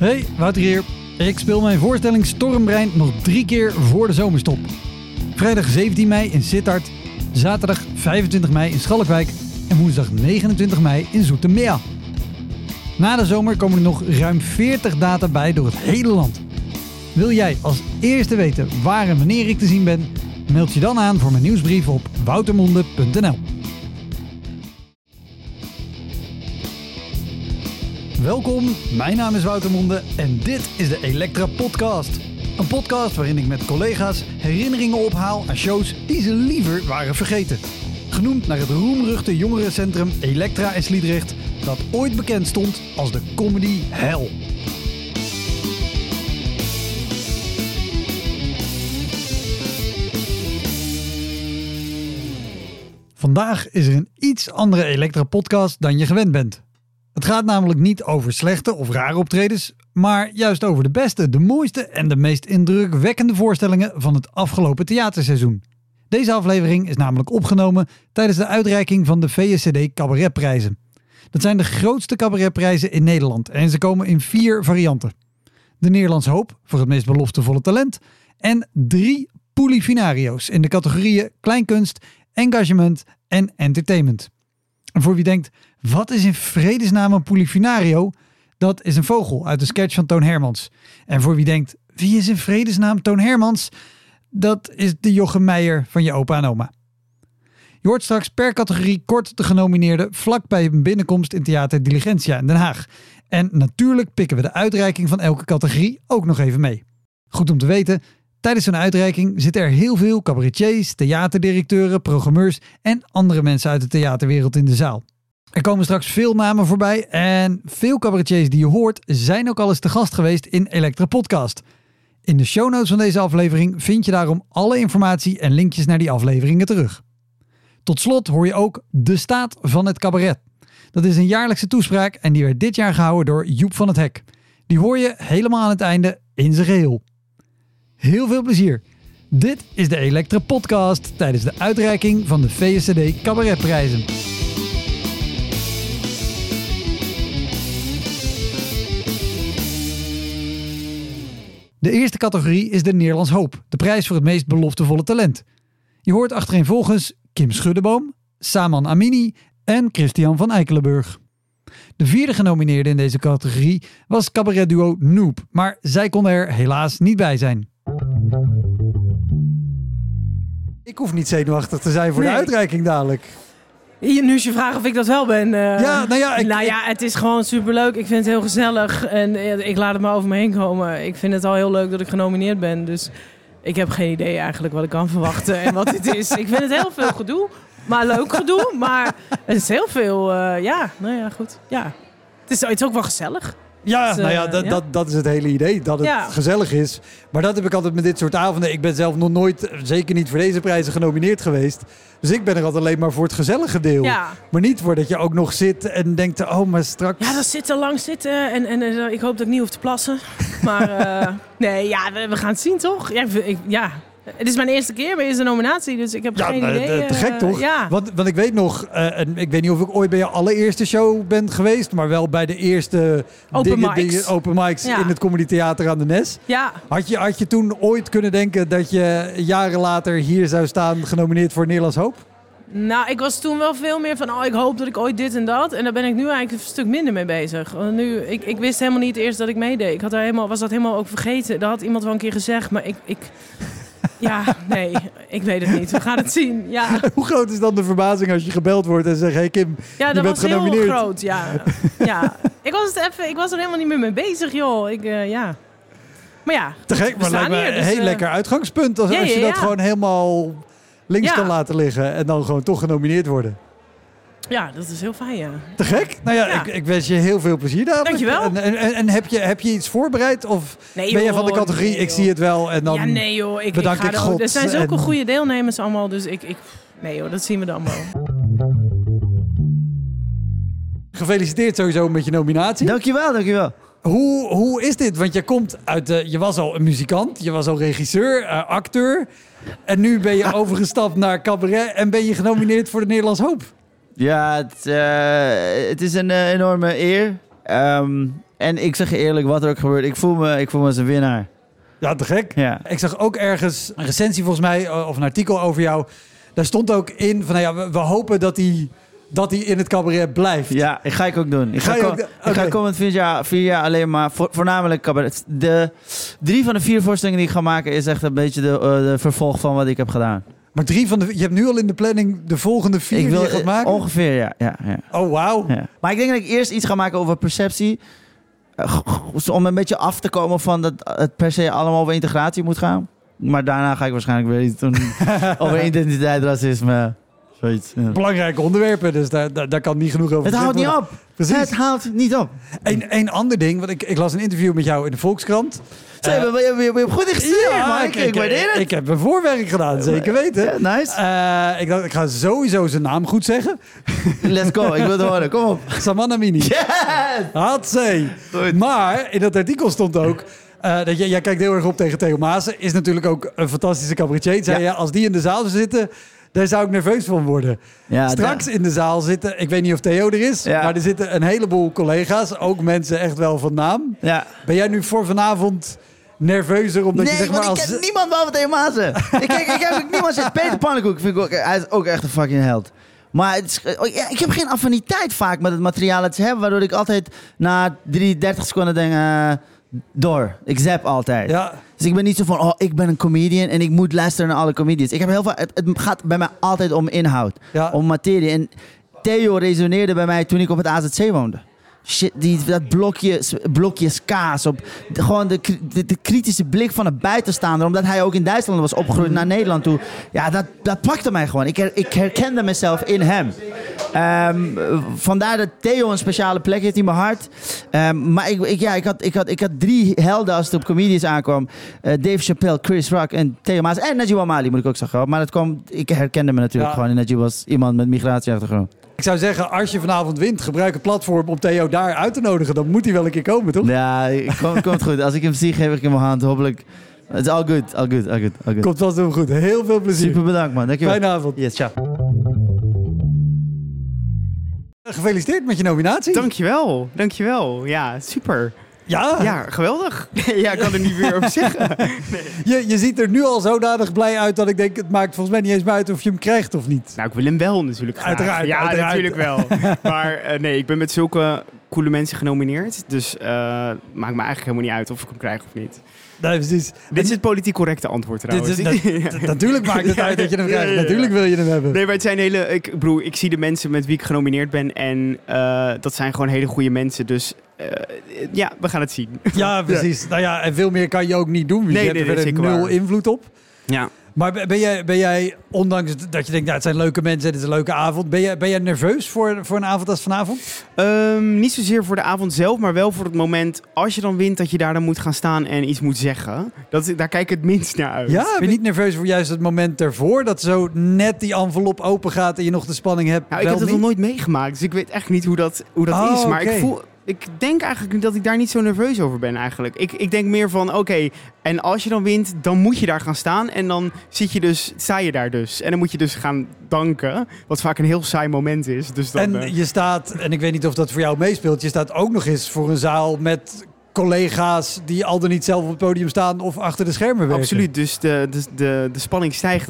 Hey, Wouter hier. Ik speel mijn voorstelling Stormbrein nog 3 keer voor de zomerstop. Vrijdag 17 mei in Sittard, zaterdag 25 mei in Schalkwijk en woensdag 29 mei in Zoetermeer. Na de zomer komen er nog ruim 40 data bij door het hele land. Wil jij als eerste weten waar en wanneer ik te zien ben? Meld je dan aan voor mijn nieuwsbrief op woutermonde.nl. Welkom, mijn naam is Wouter Monde en dit is de Elektra Podcast. Een podcast waarin ik met collega's herinneringen ophaal aan shows die ze liever waren vergeten. Genoemd naar het roemruchte jongerencentrum Elektra in Sliedrecht, dat ooit bekend stond als de comedy hell. Vandaag is er een iets andere Elektra Podcast dan je gewend bent. Het gaat namelijk niet over slechte of rare optredens, maar juist over de beste, de mooiste en de meest indrukwekkende voorstellingen van het afgelopen theaterseizoen. Deze aflevering is namelijk opgenomen tijdens de uitreiking van de VSCD Cabaretprijzen. Dat zijn de grootste cabaretprijzen in Nederland en ze komen in 4 varianten. De Nederlands Hoop voor het meest beloftevolle talent en 3 Pullifinario's in de categorieën kleinkunst, engagement en entertainment. En voor wie denkt, wat is in vredesnaam een Pullifinario? Dat is een vogel uit de sketch van Toon Hermans. En voor wie denkt, wie is in vredesnaam Toon Hermans? Dat is de Jochem Meijer van je opa en oma. Je hoort straks per categorie kort de genomineerden vlak bij een binnenkomst in Theater Diligentia in Den Haag. En natuurlijk pikken we de uitreiking van elke categorie ook nog even mee. Goed om te weten, tijdens zo'n uitreiking zitten er heel veel cabaretiers, theaterdirecteuren, programmeurs en andere mensen uit de theaterwereld in de zaal. Er komen straks veel namen voorbij en veel cabaretiers die je hoort zijn ook al eens te gast geweest in Elektra Podcast. In de show notes van deze aflevering vind je daarom alle informatie en linkjes naar die afleveringen terug. Tot slot hoor je ook De Staat van het Cabaret. Dat is een jaarlijkse toespraak en die werd dit jaar gehouden door Joep van het Hek. Die hoor je helemaal aan het einde in zijn geheel. Heel veel plezier. Dit is de Elektra Podcast tijdens de uitreiking van de VSCD Cabaretprijzen. De eerste categorie is de Nederlands Hoop, de prijs voor het meest beloftevolle talent. Je hoort achtereenvolgens Kim Schuddeboom, Saman Amini en Christian van Eikelenburg. De 4e genomineerde in deze categorie was cabaretduo Noob, maar zij konden er helaas niet bij zijn. Ik hoef niet zenuwachtig te zijn voor de uitreiking dadelijk. Nu is je vraag of ik dat wel ben. Ja, het is gewoon superleuk. Ik vind het heel gezellig en ik laat het maar over me heen komen. Ik vind het al heel leuk dat ik genomineerd ben. Dus ik heb geen idee eigenlijk wat ik kan verwachten en wat dit is. Ik vind het heel veel gedoe, maar leuk gedoe. Maar het is heel veel, goed. Ja. Het is ook wel gezellig. Ja, dat is het hele idee. Dat het gezellig is. Maar dat heb ik altijd met dit soort avonden. Ik ben zelf nog nooit, zeker niet voor deze prijzen, genomineerd geweest. Dus ik ben er altijd alleen maar voor het gezellige deel. Ja. Maar niet voor dat je ook nog zit en denkt, oh, maar straks... Ja, dat zit lang zitten. En ik hoop dat ik niet hoef te plassen. Maar we gaan het zien, toch? Ja. Het is mijn eerste keer, mijn eerste nominatie, dus ik heb geen idee. Te gek toch? Want ik weet nog, en ik weet niet of ik ooit bij je allereerste show ben geweest, maar wel bij de eerste open mics in het Comedy Theater aan de Nes. Ja. Had je toen ooit kunnen denken dat je jaren later hier zou staan genomineerd voor Nederlands Hoop? Nou, ik was toen wel veel meer van, ik hoop dat ik ooit dit en dat. En daar ben ik nu eigenlijk een stuk minder mee bezig. Want nu, ik wist helemaal niet eerst dat ik meedeed. Was dat helemaal ook vergeten. Dat had iemand wel een keer gezegd, maar ja, nee, ik weet het niet. We gaan het zien, ja. Hoe groot is dan de verbazing als je gebeld wordt en zegt, hey Kim, je bent genomineerd? Ja, dat was heel groot, ja. Ik was er helemaal niet meer mee bezig, joh. Maar ja, te gek, maar lijkt me een heel lekker uitgangspunt. Als je dat gewoon helemaal links kan laten liggen en dan gewoon toch genomineerd worden. Ja, dat is heel fijn, ja. Te gek? Nou ja, ik wens je heel veel plezier daar. Dankjewel. En heb je iets voorbereid? Of ben je van de categorie, ik zie het wel en dan bedank ik God? Er zijn zulke goede deelnemers allemaal, dus dat zien we dan wel. Gefeliciteerd sowieso met je nominatie. Dankjewel. Hoe is dit? Want je komt uit je was al een muzikant, je was al regisseur, acteur. En nu ben je overgestapt naar cabaret en ben je genomineerd voor de Nederlands Hoop. Ja, het is een enorme eer. En ik zeg je eerlijk, wat er ook gebeurt, ik voel me als een winnaar. Ja, te gek. Ja. Ik zag ook ergens een recensie volgens mij, of een artikel over jou. Daar stond ook in van, we hopen dat hij in het cabaret blijft. Ja, ik ga ik ook doen. Ik ga komend 4 jaar alleen maar voornamelijk cabaret. De 3 van de 4 voorstellingen die ik ga maken is echt een beetje de vervolg van wat ik heb gedaan. Maar je hebt nu al in de planning de volgende 4 die je gaat maken? Ongeveer, ja. Oh, wauw. Ja. Maar ik denk dat ik eerst iets ga maken over perceptie. Om een beetje af te komen van dat het per se allemaal over integratie moet gaan. Maar daarna ga ik waarschijnlijk weer iets doen over identiteit, racisme. Zoiets. Ja. Belangrijke onderwerpen, dus daar kan niet genoeg over Het houdt niet op. Precies. Het houdt niet op. Een ander ding, want ik las een interview met jou in de Volkskrant. Je hebt goed gestudeerd, ja, ik waardeer het. Ik heb mijn voorwerk gedaan, zeker weten. Ja, nice. Ik dacht, ik ga sowieso zijn naam goed zeggen. Let's go, ik wil het horen. Kom op. Saman Amini. Yes! Hatsé. Maar in dat artikel stond ook... dat jij kijkt heel erg op tegen Theo Maassen. Is natuurlijk ook een fantastische cabaretier. Zei je, als die in de zaal zou zitten... Daar zou ik nerveus van worden. Ja, straks in de zaal zitten... Ik weet niet of Theo er is... Ja. Maar er zitten een heleboel collega's. Ook mensen echt wel van naam. Ja. Ben jij nu voor vanavond nerveuzer? Omdat je, zeg maar, ik ken niemand behalve Theo Maassen. ik heb niemand zitten. Peter Pannenkoek vind ik ook... Hij is ook echt een fucking held. Maar ik heb geen affiniteit vaak met het materiaal dat ze hebben. Waardoor ik altijd na 30 seconden denk... door. Ik zap altijd. Ja. Dus ik ben niet zo van, ik ben een comedian en ik moet luisteren naar alle comedians. Ik heb heel veel, het gaat bij mij altijd om inhoud. Ja. Om materie. En Theo resoneerde bij mij toen ik op het AZC woonde. Shit, dat blokjes kaas. Gewoon de kritische blik van een buitenstaander. Omdat hij ook in Duitsland was opgegroeid naar Nederland toe. Ja, dat pakte mij gewoon. Ik herkende mezelf in hem. Vandaar dat Theo een speciale plek heeft in mijn hart. Maar ik had 3 helden als het op comedians aankwam. Dave Chappelle, Chris Rock en Theo Maassen. En Najib Amali moet ik ook zeggen. Maar ik herkende me natuurlijk gewoon. En Najib was iemand met migratieachtergrond. Ik zou zeggen, als je vanavond wint, gebruik het platform om Theo daar uit te nodigen. Dan moet hij wel een keer komen, toch? Ja, komt goed. Als ik hem zie, geef ik hem een hand. Hopelijk. Het is all good. Komt vast helemaal goed. Heel veel plezier. Super bedankt, man. Dankjewel. Fijne avond. Yes, ciao. Gefeliciteerd met je nominatie. Dankjewel. Ja, super. Ja, geweldig. Ja, ik kan er niet meer over zeggen. Nee. Je ziet er nu al zodanig blij uit dat ik denk... het maakt volgens mij niet eens meer uit of je hem krijgt of niet. Nou, ik wil hem wel natuurlijk graag. Uiteraard. Natuurlijk wel. Maar nee, ik ben met zulke coole mensen genomineerd. Dus maakt me eigenlijk helemaal niet uit of ik hem krijg of niet. Nee, precies. Dit is het politiek correcte antwoord trouwens. Natuurlijk maakt het uit dat je hem krijgt. Natuurlijk wil je hem hebben. Nee, maar het zijn ik zie de mensen met wie ik genomineerd ben. En dat zijn gewoon hele goede mensen. Dus we gaan het zien. Ja, precies. Nou ja, en veel meer kan je ook niet doen. Je hebt er 0 invloed op. Ja. Maar ben jij, ondanks dat je denkt, het zijn leuke mensen, het is een leuke avond. Ben jij nerveus voor een avond als vanavond? Niet zozeer voor de avond zelf, maar wel voor het moment als je dan wint, dat je daar dan moet gaan staan en iets moet zeggen. Daar kijk ik het minst naar uit. Ja, ben je niet nerveus voor juist het moment ervoor? Dat zo net die envelop open gaat en je nog de spanning hebt? Nou, ik heb het nog nooit meegemaakt, dus ik weet echt niet hoe dat is. Maar ik denk eigenlijk dat ik daar niet zo nerveus over ben eigenlijk. Ik denk meer van, oké, en als je dan wint, dan moet je daar gaan staan. En dan sta je daar dus. En dan moet je dus gaan danken. Wat vaak een heel saai moment is. Dus dan, en je staat, en ik weet niet of dat voor jou meespeelt, je staat ook nog eens voor een zaal met collega's die al dan niet zelf op het podium staan of achter de schermen werken. Absoluut, dus de spanning stijgt.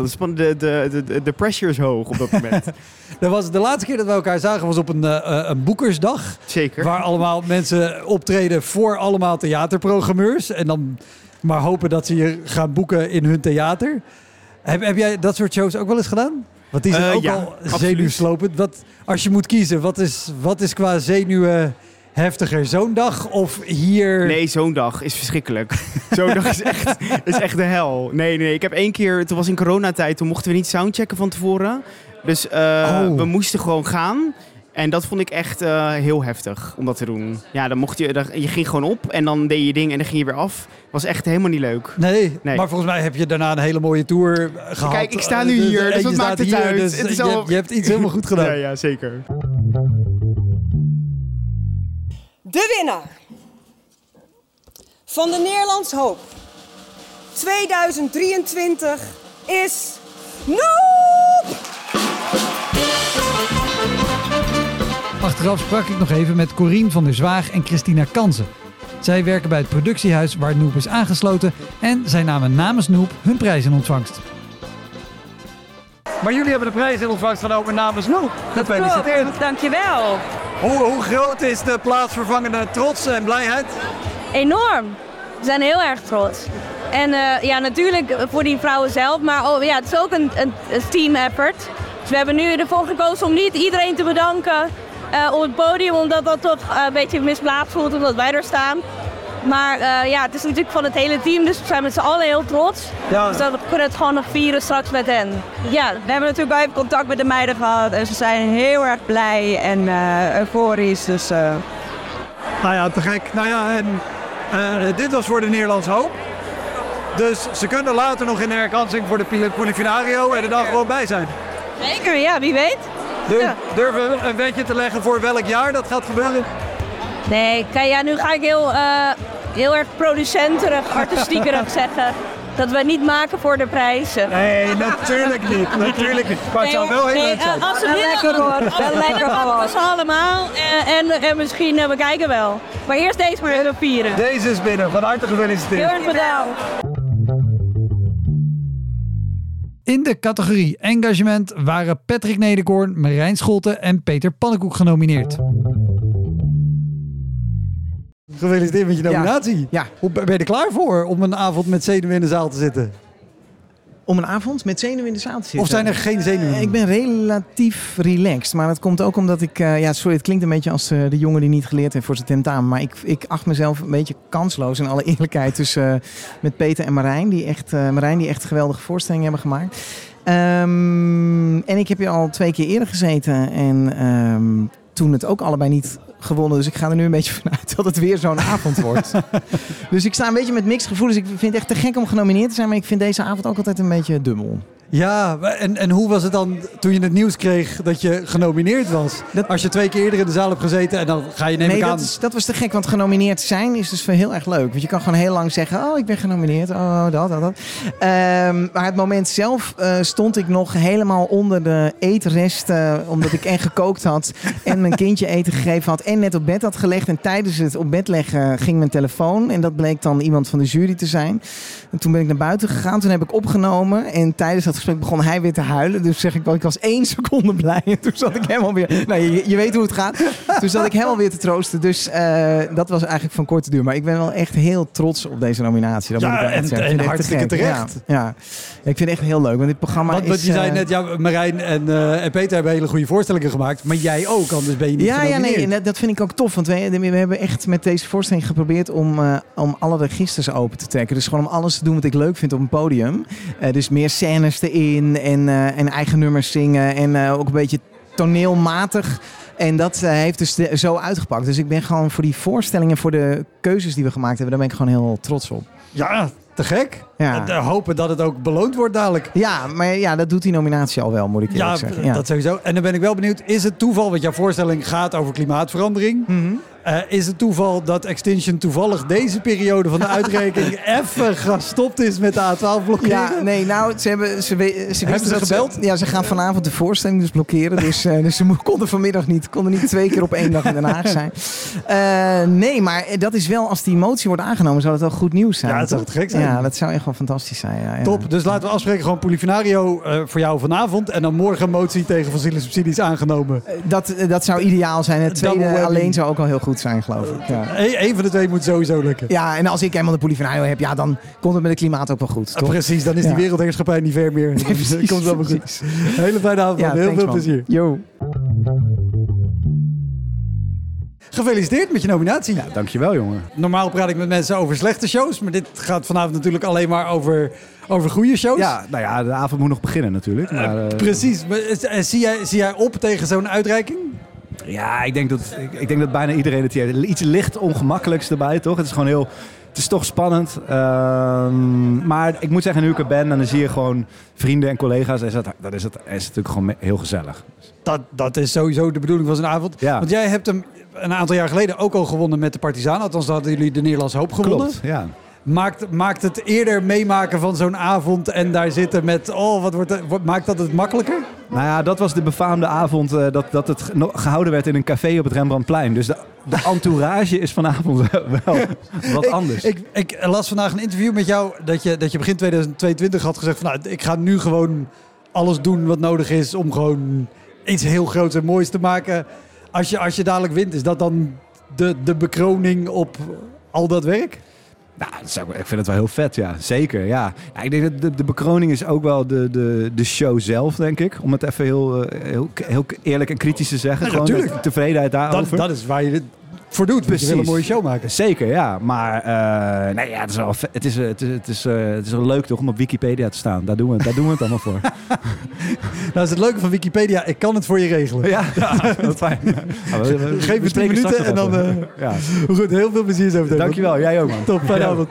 De pressure is hoog op dat moment. De laatste keer dat we elkaar zagen was op een boekersdag. Zeker. Waar allemaal mensen optreden voor allemaal theaterprogrammeurs. En dan maar hopen dat ze je gaan boeken in hun theater. Heb jij dat soort shows ook wel eens gedaan? Want die zijn ook al zenuwslopend. Als je moet kiezen, wat is qua zenuwen heftiger? Zo'n dag of hier? Nee, zo'n dag is verschrikkelijk. Zo'n dag is echt de hel. Nee. Ik heb 1 keer, toen was in coronatijd, toen mochten we niet soundchecken van tevoren. Dus we moesten gewoon gaan. En dat vond ik echt heel heftig om dat te doen. Ja, dan je ging gewoon op en dan deed je ding en dan ging je weer af. Was echt helemaal niet leuk. Nee, maar volgens mij heb je daarna een hele mooie tour gehad. Kijk, ik sta nu hier, dus wat maakt het uit? Dus het is je hebt iets helemaal goed gedaan. Ja, zeker. De winnaar van de Nederlands Hoop 2023 is Noop! Achteraf sprak ik nog even met Corien van der Zwaag en Christina Kansen. Zij werken bij het productiehuis waar Noop is aangesloten en zij namen namens Noop hun prijs in ontvangst. Maar jullie hebben de prijs in ontvangst genomen namens Noop. Gefeliciteerd. Dankjewel. Hoe groot is de plaatsvervangende trots en blijheid? Enorm. We zijn heel erg trots. En natuurlijk voor die vrouwen zelf, maar het is ook een team effort. Dus we hebben nu ervoor gekozen om niet iedereen te bedanken op het podium, omdat dat toch een beetje misplaatst voelt omdat wij er staan. Maar het is natuurlijk van het hele team, dus we zijn met z'n allen heel trots. Ja. Dus we kunnen het gewoon nog vieren straks met hen. Ja, we hebben natuurlijk even contact met de meiden gehad en ze zijn heel erg blij en euforisch. Dus, Nou ja, te gek. Nou ja, en dit was voor de Nederlandse Hoop. Dus ze kunnen later nog in de herkansing voor de Polifinario er dan gewoon bij zijn. Zeker, ja, wie weet. Durven we een wetje te leggen voor welk jaar dat gaat gebeuren? Nee, kijk, nu ga ik heel erg producenterig, artistiekerig zeggen. Dat we het niet maken voor de prijzen. Nee, natuurlijk niet. Natuurlijk niet. Maar het zou wel heel leuk zijn. Als het lekker wordt. Wel lekker gewoon. Ze allemaal. En misschien, we kijken wel. Maar eerst deze maar even vieren. Deze is binnen. Van harte gefeliciteerd. Heel erg bedankt. In de categorie engagement waren Patrick Nederkoorn, Marijn Scholten en Peter Pannenkoek genomineerd. Gefeliciteerd met je nominatie. Ja. Hoe ben je er klaar voor om een avond met zenuwen in de zaal te zitten? Om een avond met zenuwen in de zaal te zitten? Of zijn er geen zenuwen? Ik ben relatief relaxed. Maar dat komt ook omdat ik... sorry, het klinkt een beetje als de jongen die niet geleerd heeft voor zijn tentamen. Maar ik acht mezelf een beetje kansloos in alle eerlijkheid. Dus met Peter en Marijn, die echt geweldige voorstellingen hebben gemaakt. En ik heb hier al 2 keer eerder gezeten. En toen het ook allebei niet gewonnen. Dus ik ga er nu een beetje vanuit dat het weer zo'n avond wordt. Dus ik sta een beetje met mixed gevoelens. Ik vind het echt te gek om genomineerd te zijn. Maar ik vind deze avond ook altijd een beetje dubbel. Ja, en hoe was het dan toen je het nieuws kreeg dat je genomineerd was? Als je 2 keer eerder in de zaal hebt gezeten en dan ga je neem ik aan... dat was te gek, want genomineerd zijn is dus heel erg leuk. Want je kan gewoon heel lang zeggen, ik ben genomineerd, dat. Maar het moment zelf stond ik nog helemaal onder de eetresten, omdat ik en gekookt had en mijn kindje eten gegeven had en net op bed had gelegd. En tijdens het op bed leggen ging mijn telefoon en dat bleek dan iemand van de jury te zijn. En toen ben ik naar buiten gegaan, toen heb ik opgenomen en tijdens dat gesprek begon hij weer te huilen. Dus zeg ik wel, ik was 1 seconde blij. En toen zat ik helemaal weer... Nou, je weet hoe het gaat. Toen zat ik helemaal weer te troosten. Dus dat was eigenlijk van korte duur. Maar ik ben wel echt heel trots op deze nominatie. Dat moet ik wel echt zeggen. En hartstikke terecht. Ja. Ik vind het echt heel leuk. Want dit programma is... Want je zei net, Marijn en Peter hebben hele goede voorstellingen gemaakt. Maar jij ook, anders ben je niet genomineerd. Ja, nee. En dat vind ik ook tof. Want we hebben echt met deze voorstelling geprobeerd om alle registers open te trekken. Dus gewoon om alles te doen wat ik leuk vind op een podium. Dus meer scènes erin en eigen nummers zingen en ook een beetje toneelmatig. En dat heeft dus zo uitgepakt. Dus ik ben gewoon voor die voorstellingen, voor de keuzes die we gemaakt hebben, daar ben ik gewoon heel trots op. Ja, te gek. Ja. En hopen dat het ook beloond wordt dadelijk. Ja, maar dat doet die nominatie al wel, moet ik eerlijk zeggen. Ja, dat sowieso. En dan ben ik wel benieuwd, is het toeval, want jouw voorstelling gaat over klimaatverandering. Mm-hmm. Is het toeval dat Extinction toevallig deze periode van de uitreiking even gestopt is met de A12 blokkeren? Ja, nee, nou, hebben ze gebeld? Ze gaan vanavond de voorstelling dus blokkeren. Dus ze konden niet 2 keer op 1 dag in Den Haag zijn. Nee, maar dat is wel, als die motie wordt aangenomen, zou dat wel goed nieuws zijn. Ja, dat zou het gek zijn. Ja, dat zou echt wel fantastisch zijn. Ja. Top, dus laten we afspreken, gewoon Polifinario voor jou vanavond. En dan morgen een motie tegen fossiele subsidies aangenomen. Dat zou ideaal zijn. Het tweede alleen zou ook al heel goed zijn, geloof ik. Ja. Eén van de 2 moet sowieso lukken. Ja, en als ik helemaal de Polifinario heb, dan komt het met het klimaat ook wel goed. Toch? Precies, dan is die wereldheerschappij niet ver meer. Dan komt wel goed. Hele fijne avond, heel veel plezier. Yo. Gefeliciteerd met je nominatie. Ja, dankjewel, jongen. Normaal praat ik met mensen over slechte shows, maar dit gaat vanavond natuurlijk alleen maar over goede shows. Ja, nou ja, de avond moet nog beginnen natuurlijk. Maar, precies. Maar, zie jij op tegen zo'n uitreiking? Ja, ik denk dat bijna iedereen het hier heeft. Iets licht ongemakkelijks erbij, toch? Het is gewoon heel... Het is toch spannend. Maar ik moet zeggen, nu ik er ben, dan zie je gewoon vrienden en collega's. Is natuurlijk gewoon heel gezellig. Dat is sowieso de bedoeling van zo'n avond. Ja. Want jij hebt hem een aantal jaar geleden ook al gewonnen met de Partizaan. Althans, dan hadden jullie de Nederlandse Hoop gewonnen. Klopt, ja. Maakt het eerder meemaken van zo'n avond en daar zitten met... maakt dat het makkelijker? Nou ja, dat was de befaamde avond dat het gehouden werd in een café op het Rembrandtplein. Dus de entourage is vanavond wel wat anders. Ik las vandaag een interview met jou dat je begin 2022 had gezegd van nou, ik ga nu gewoon alles doen wat nodig is om gewoon iets heel groots en moois te maken. Als je dadelijk wint, is dat dan de bekroning op al dat werk? Nou, ik vind het wel heel vet, ja. Zeker, ja. Ja, ik denk dat de bekroning is ook wel de show zelf, denk ik. Om het even heel eerlijk en kritisch te zeggen. Ja, gewoon natuurlijk. de tevredenheid daarover. Dat is waar je het voor doet. Precies. Je wil een mooie show maken. Zeker, ja. Maar het is wel het is wel leuk toch om op Wikipedia te staan. Daar doen we het allemaal voor. Nou is het leuke van Wikipedia, ik kan het voor je regelen. Ja, wat fijn. Geef me 10 minuten en dan... ja. Goed, heel veel plezier zo. Dankjewel, jij ook man. Top, fijne avond.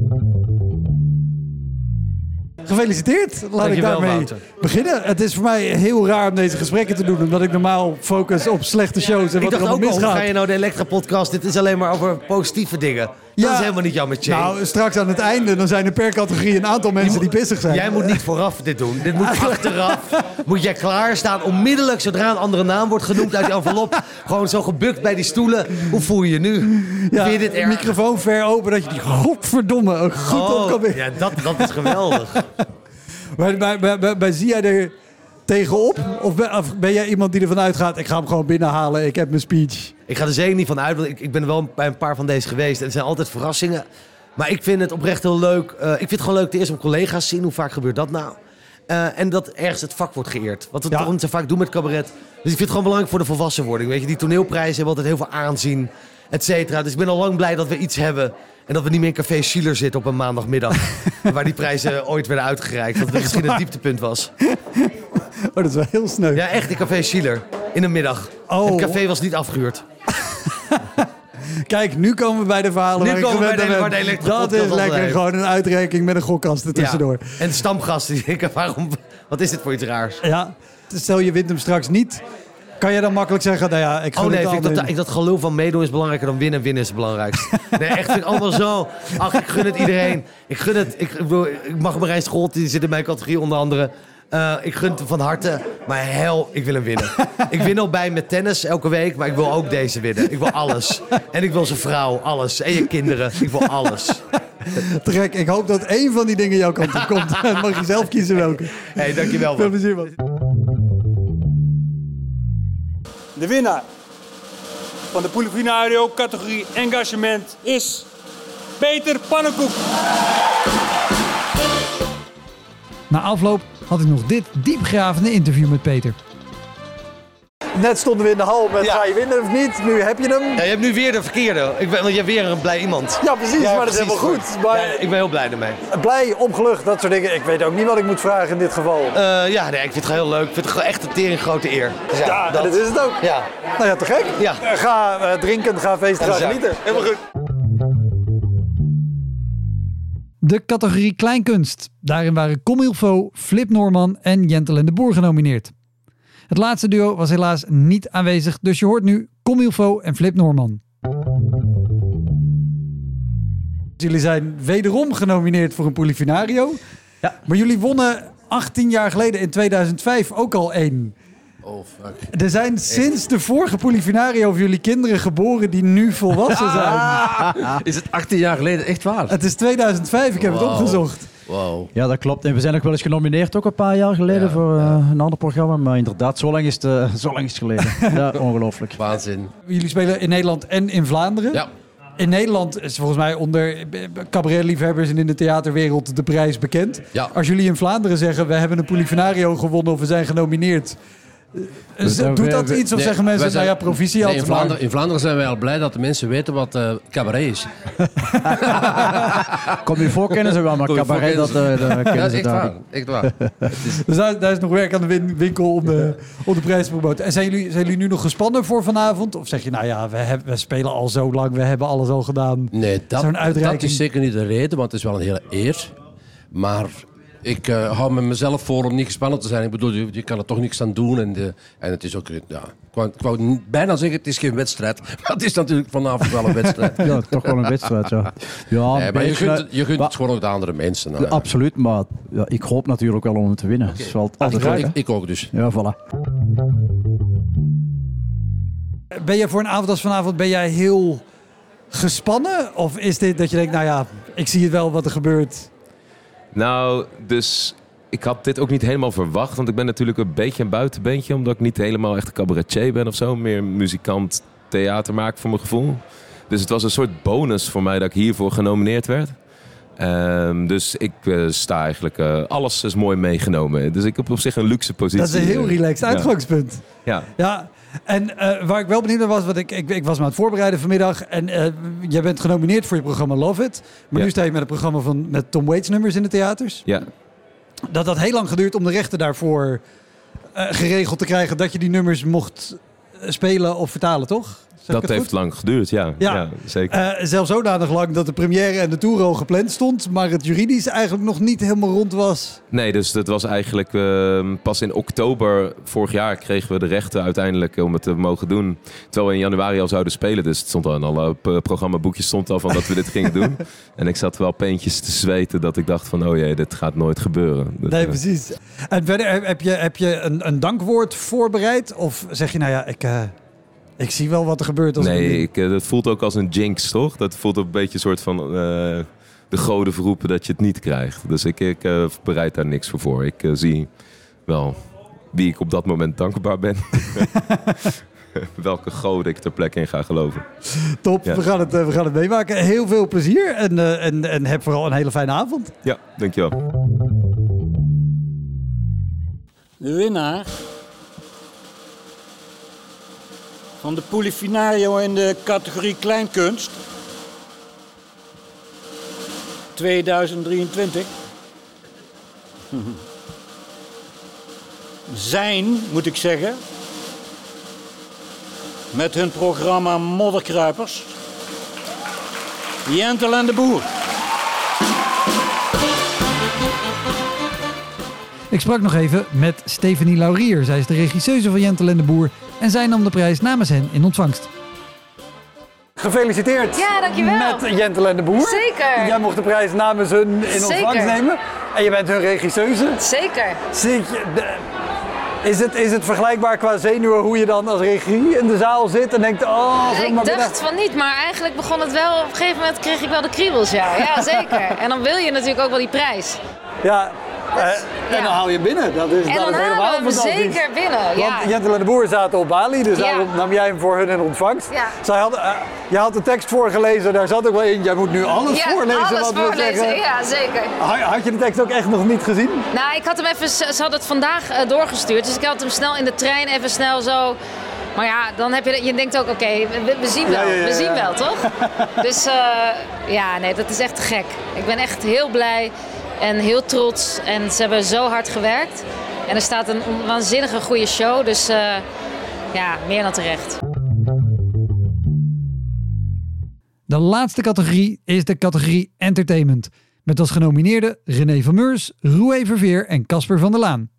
Gefeliciteerd. Laat ik daarmee beginnen. Het is voor mij heel raar om deze gesprekken te doen, omdat ik normaal focus op slechte shows en wat er allemaal misgaat. Ga je nou de Elektra-podcast? Dit is alleen maar over positieve dingen. Dat is helemaal niet jouw metier. Nou, straks aan het einde, dan zijn er per categorie een aantal mensen die pissig zijn. Jij moet niet vooraf dit doen. Dit moet achteraf. Moet jij klaarstaan, onmiddellijk, zodra een andere naam wordt genoemd uit die envelop. Gewoon zo gebukt bij die stoelen. Hoe voel je je nu? Vind je dit erg? Microfoon ver open, dat je die godverdomme goed op kan weer. Ja, dat is geweldig. Maar zie jij er tegenop? Of ben jij iemand die ervan uitgaat, ik ga hem gewoon binnenhalen, ik heb mijn speech? Ik ga er zeker niet van uit, want ik ben er wel bij een paar van deze geweest. En het zijn altijd verrassingen. Maar ik vind het oprecht heel leuk. Ik vind het gewoon leuk te eerst om collega's te zien. Hoe vaak gebeurt dat nou? En dat ergens het vak wordt geëerd. Wat we toch niet zo vaak doen met cabaret. Dus ik vind het gewoon belangrijk voor de volwassenwording. Weet je, die toneelprijzen hebben altijd heel veel aanzien, et cetera. Dus ik ben al lang blij dat we iets hebben. En dat we niet meer in Café Schiller zitten op een maandagmiddag. Waar die prijzen ooit werden uitgereikt. Dat het misschien het dieptepunt was. Oh, dat is wel heel sneu. Ja, echt in Café Schiller. In een middag. Het café was niet afgehuurd. Kijk, nu komen we bij de verhalen waar ik gewend ben. Dat is lekker. Gewoon een uitreiking met een gokkast er tussendoor. Ja. En stamgasten die denken, wat is dit voor iets raars? Ja, stel je wint hem straks niet. Kan je dan makkelijk zeggen, nou ja, ik dat geloof van meedoen is belangrijker dan winnen. Winnen is het belangrijkst. Nee, echt, vind ik allemaal zo. Ach, ik gun het iedereen. Ik gun het. Ik mag Marijn Scholt, die zit in mijn categorie onder andere. Ik gun het van harte, maar ik wil hem winnen. Ik win al bij met tennis elke week, maar ik wil ook deze winnen. Ik wil alles. En ik wil zijn vrouw, alles. En je kinderen. Ik wil alles. Te gek. Ik hoop dat één van die dingen jouw kant op komt. Dan mag je zelf kiezen welke. Hey, dankjewel. Veel plezier, man. De winnaar van de Polifinario categorie engagement is Peter Pannenkoek. Na afloop had ik nog dit diepgravende interview met Peter. Net stonden we in de hal met ga je winnen of niet? Nu heb je hem. Ja, je hebt nu weer de verkeerde. Want je hebt weer een blij iemand. Ja, precies. Maar dat is helemaal goed. Maar ik ben heel blij ermee. Blij, opgelucht, dat soort dingen. Ik weet ook niet wat ik moet vragen in dit geval. Ik vind het gewoon heel leuk. Ik vind het gewoon echt een tering grote eer. Dus dat is het ook. Ja. Nou ja, te gek. Ja. Ga drinken, ga feesten, ga genieten. Helemaal goed. De categorie Kleinkunst. Daarin waren Comme il faut, Flip Norman en Jentel en de Boer genomineerd. Het laatste duo was helaas niet aanwezig, dus je hoort nu Comme il faut en Flip Norman. Jullie zijn wederom genomineerd voor een Polifinario. Ja. Maar jullie wonnen 18 jaar geleden in 2005 ook al één. Oh, fuck. Er zijn sinds de vorige Polifinario voor jullie kinderen geboren die nu volwassen zijn. Is het 18 jaar geleden echt waar? Het is 2005, ik heb het opgezocht. Wow. Ja, dat klopt. En we zijn ook wel eens genomineerd, ook een paar jaar geleden voor een ander programma. Maar inderdaad, zo lang is het geleden. Ja, ongelooflijk. Waanzin. Jullie spelen in Nederland en in Vlaanderen. Ja. In Nederland is volgens mij onder cabaretliefhebbers en in de theaterwereld de prijs bekend. Ja. Als jullie in Vlaanderen zeggen, we hebben een Polifinario gewonnen of we zijn genomineerd. Doet dat iets of zeggen mensen, nou ja, proficiat? In Vlaanderen zijn wij al blij dat de mensen weten wat cabaret is. Kom je voor kennen ze wel, maar cabaret dat kennen ze daar. Echt waar. Dus daar is nog werk aan de winkel om de prijs te promoten. En zijn jullie nu nog gespannen voor vanavond? Of zeg je, nou ja, we spelen al zo lang, we hebben alles al gedaan. Nee, dat is zeker niet de reden, want het is wel een hele eer. Maar ik hou me mezelf voor om niet gespannen te zijn. Ik bedoel, je kan er toch niks aan doen. En het is ook, ja, ik wou bijna zeggen, het is geen wedstrijd. Maar het is natuurlijk vanavond wel een wedstrijd. Ja, toch wel een wedstrijd, ja. Nee, maar je gunt het gewoon ook de andere mensen. Ja, absoluut, maar ja, ik hoop natuurlijk wel om hem te winnen. Okay. Ik ook dus. Ja, voilà. ben je voor een avond als vanavond heel gespannen? Of is dit dat je denkt, nou ja, ik zie het wel wat er gebeurt? Nou, dus ik had dit ook niet helemaal verwacht. Want ik ben natuurlijk een beetje een buitenbeentje. Omdat ik niet helemaal echt een cabaretier ben of zo. Meer muzikant, theater maak voor mijn gevoel. Dus het was een soort bonus voor mij dat ik hiervoor genomineerd werd. Dus ik sta eigenlijk... alles is mooi meegenomen. Dus ik heb op zich een luxe positie. Dat is een heel relaxed uitgangspunt. Ja. En waar ik wel benieuwd naar was... Want ik was me aan het voorbereiden vanmiddag. En jij bent genomineerd voor je programma Love It. Maar nu sta je met een programma met Tom Waits nummers in de theaters. Ja. Dat had heel lang geduurd om de rechten daarvoor geregeld te krijgen... dat je die nummers mocht spelen of vertalen, toch? Dat heeft lang geduurd, ja zeker. Zelfs zodanig lang dat de première en de tour al gepland stond... maar het juridisch eigenlijk nog niet helemaal rond was. Nee, dus dat was eigenlijk pas in oktober vorig jaar kregen we de rechten uiteindelijk om het te mogen doen. Terwijl we in januari al zouden spelen. Dus het stond al in alle programmaboekjes stond al van dat we dit gingen doen. En ik zat wel peentjes te zweten dat ik dacht van... oh jee, dit gaat nooit gebeuren. Dus, nee, precies. En verder, heb je een dankwoord voorbereid? Of zeg je, nou ja, ik zie wel wat er gebeurt. Dat voelt ook als een jinx, toch? Dat voelt ook een beetje een soort van de goden verroepen dat je het niet krijgt. Dus ik bereid daar niks voor. Ik zie wel wie ik op dat moment dankbaar ben. Welke goden ik ter plekke in ga geloven. Top, ja. we gaan het meemaken. Heel veel plezier en heb vooral een hele fijne avond. Ja, dankjewel. De winnaar van de Polifinario in de categorie Kleinkunst 2023 zijn, moet ik zeggen, met hun programma Modderkruipers, Jentel en de Boer. Ik sprak nog even met Stefanie Laurier. Zij is de regisseuse van Jentel en de Boer en zij nam de prijs namens hen in ontvangst. Gefeliciteerd. Ja, dankjewel. Met Jentel en de Boer. Zeker. Jij mocht de prijs namens hun in ontvangst nemen. En je bent hun regisseuse. Zeker. Is het vergelijkbaar qua zenuwen hoe je dan als regie in de zaal zit en denkt... ik dacht van niet, maar eigenlijk begon het wel... Op een gegeven moment kreeg ik wel de kriebels, ja zeker. En dan wil je natuurlijk ook wel die prijs. Ja. En dan hou je binnen. Dat is helemaal fantastisch. Zeker binnen, ja. Want Jentel en de Boer zaten op Bali, dus daarom nam jij hem voor hun in ontvangst. Ja. Je had de tekst voorgelezen, daar zat ook wel in. Jij moet nu alles voorlezen alles wat we zeggen. Ja, zeker. Had je de tekst ook echt nog niet gezien? Nou, ik had hem even... Ze had het vandaag doorgestuurd, dus ik had hem snel in de trein even snel zo... Maar ja, dan heb je denkt ook, oké, we zien wel. We zien wel, toch? Dus nee, dat is echt te gek. Ik ben echt heel blij. En heel trots. En ze hebben zo hard gewerkt. En er staat een waanzinnige goede show. Dus meer dan terecht. De laatste categorie is de categorie Entertainment. Met als genomineerden René van Meurs, Roué Verveer en Casper van der Laan.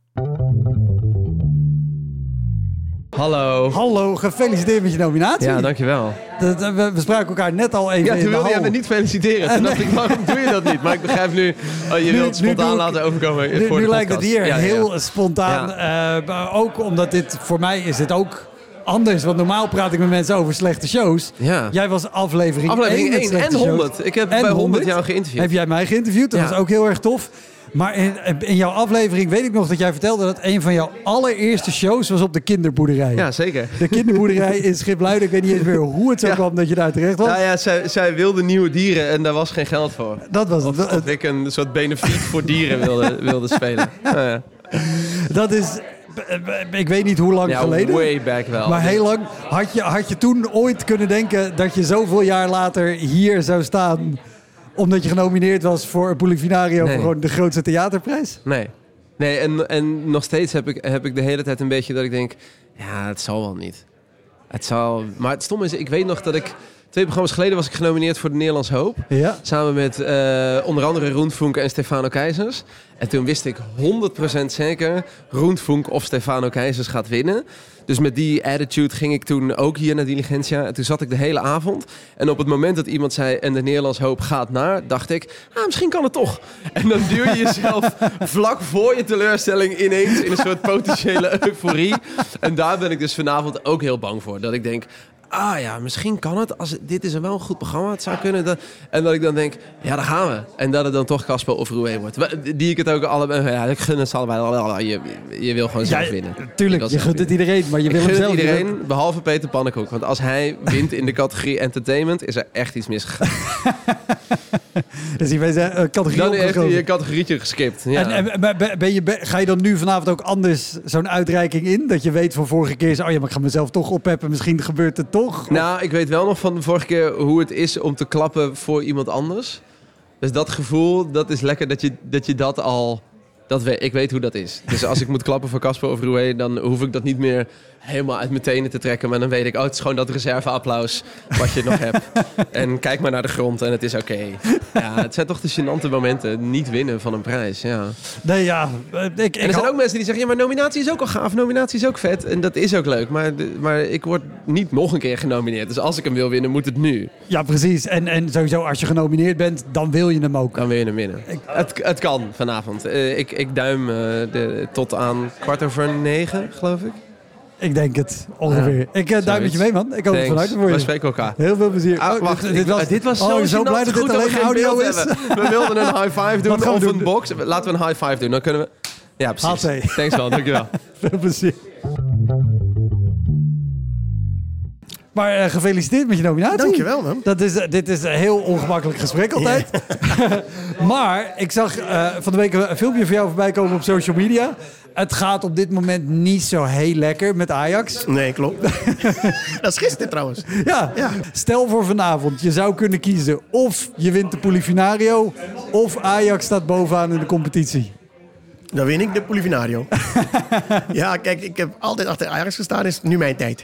Hallo. Hallo, gefeliciteerd met je nominatie. Ja, dankjewel. We spraken elkaar net al even toen wilde jij me niet feliciteren. Toen dacht ik, waarom doe je dat niet? Maar ik begrijp nu, je wilt spontaan laten overkomen voor de podcast. Nu lijkt het hier heel spontaan. Ja. Ook omdat voor mij is dit ook anders. Want normaal praat ik met mensen over slechte shows. Ja. Jij was aflevering 1 en 100. Shows. Ik heb bij 100 jou geïnterviewd. Heb jij mij geïnterviewd? Dat was ook heel erg tof. Maar in jouw aflevering weet ik nog dat jij vertelde dat een van jouw allereerste shows was op de kinderboerderij. Ja, zeker. De kinderboerderij in Schipluiden. Ik weet niet eens meer hoe het zo kwam dat je daar terecht was. Nou ja, zij wilde nieuwe dieren en daar was geen geld voor. Dat was het. Of ik een soort benefiet voor dieren wilde spelen. Ja. Dat is... Ik weet niet hoe lang geleden. Way back wel. Maar heel lang. Had je toen ooit kunnen denken dat je zoveel jaar later hier zou staan... omdat je genomineerd was voor een Polifinario voor gewoon de grootste theaterprijs? Nee, en nog steeds heb ik de hele tijd een beetje dat ik denk... Ja, het zal wel niet. Maar het stomme is, ik weet nog dat ik... 2 programma's geleden was ik genomineerd voor de Nederlands Hoop. Ja. Samen met onder andere Roen Funke en Stefano Keizers. En toen wist ik 100% zeker... Roen Funke of Stefano Keizers gaat winnen. Dus met die attitude ging ik toen ook hier naar Diligentia. En toen zat ik de hele avond. En op het moment dat iemand zei... en de Nederlands Hoop gaat naar... dacht ik, misschien kan het toch. En dan duw je jezelf vlak voor je teleurstelling ineens... in een soort potentiële euforie. En daar ben ik dus vanavond ook heel bang voor. Dat ik denk... misschien kan het. Dit is wel een goed programma. Het zou kunnen. En dat ik dan denk, ja, daar gaan we. En dat het dan toch Casper of Roué wordt. Die ik het ook allebei... Ja, ik gun het allebei. Je wil gewoon zelf winnen. Tuurlijk, je gunt het iedereen. Maar je wil hem zelf iedereen, behalve Peter Pannenkoek. Want als hij wint in de categorie entertainment... is er echt iets misgegaan. Dus die categorie dan heeft hij een categorietje geskipt. Ja. En ga je dan nu vanavond ook anders zo'n uitreiking in? Dat je weet van vorige keer... maar ik ga mezelf toch oppeppen. Misschien gebeurt het toch? Nou, ik weet wel nog van de vorige keer hoe het is om te klappen voor iemand anders. Dus dat gevoel, dat is lekker dat je dat al... Ik weet hoe dat is. Dus als ik moet klappen voor Casper of Roué... dan hoef ik dat niet meer helemaal uit mijn tenen te trekken. Maar dan weet ik, het is gewoon dat reserveapplaus wat je nog hebt. En kijk maar naar de grond en het is oké. Ja, het zijn toch de gênante momenten. Niet winnen van een prijs, ja. Nee, ja. En er zijn ook mensen die zeggen... ja, maar nominatie is ook al gaaf. Nominatie is ook vet. En dat is ook leuk. Maar ik word niet nog een keer genomineerd. Dus als ik hem wil winnen, moet het nu. Ja, precies. En sowieso, als je genomineerd bent, dan wil je hem ook. Dan wil je hem winnen. Het kan vanavond. Ik duim tot aan 8:45, geloof ik. Ik denk het, ongeveer. Ik duim met je mee, man. Ik hoop het vanuit voor je. We spreken elkaar. Heel veel plezier. Dit was zo blij dat dit alleen audio is. We wilden een high five doen of een box. Laten we een high five doen. Dan kunnen we... Ja, precies. Thanks wel, dankjewel. Veel plezier. Maar gefeliciteerd met je nominatie. Dankjewel, man. Dit is een heel ongemakkelijk gesprek altijd. Maar ik zag van de week een filmpje van jou voorbij komen op social media. Het gaat op dit moment niet zo heel lekker met Ajax. Nee, klopt. Dat is gisteren trouwens. Ja. Stel voor vanavond, je zou kunnen kiezen of je wint de Polifinario... of Ajax staat bovenaan in de competitie. Dan win ik de Polifinario. Ja, kijk, ik heb altijd achter Ajax gestaan. Is nu mijn tijd.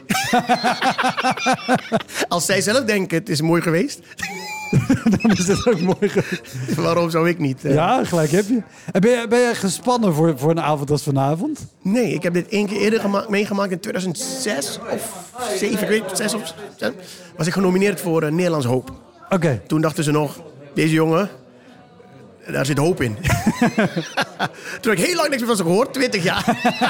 Als zij zelf denken, het is mooi geweest... dan is het ook mooi geweest. Waarom zou ik niet? Ja, gelijk heb je. En ben je gespannen voor een avond als vanavond? Nee, ik heb dit 1 keer eerder meegemaakt in 2006 of 7, ik weet 6 of 7. Was ik genomineerd voor Nederlands Hoop. Oké. Toen dachten ze nog, deze jongen... Daar zit hoop in. Toen heb ik heel lang niks meer van ze gehoord. 20 jaar.